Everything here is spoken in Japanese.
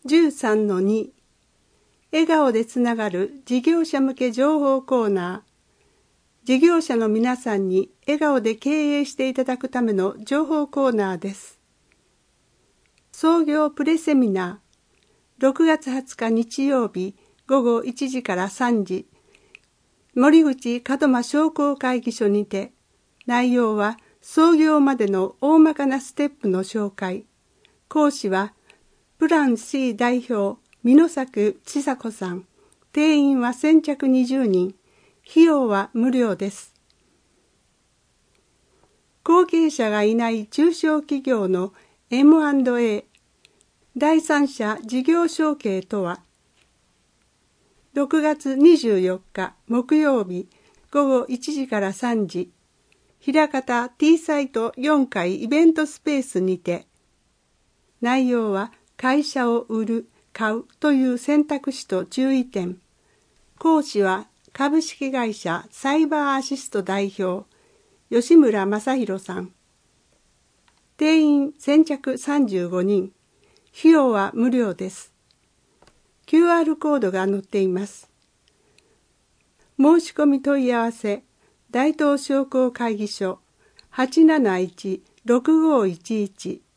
13-2 笑顔でつながる事業者向け情報コーナー。事業者の皆さんに笑顔で経営していただくための情報コーナーです。創業プレセミナー、6月20日日曜日午後1時から3時、森口門真商工会議所にて、内容は創業までの大まかなステップの紹介。講師はプラン C 代表美作千佐子さん。定員は先着20人。費用は無料です。後継者がいない中小企業の M&A 第三者事業承継とは、6月24日木曜日午後1時から3時、枚方 T サイト4階イベントスペースにて、内容は会社を売る、買うという選択肢と注意点。講師は株式会社サイバーアシスト代表、吉村正弘さん。定員先着35人。費用は無料です。QR コードが載っています。申し込み問い合わせ、大東商工会議所 871-6511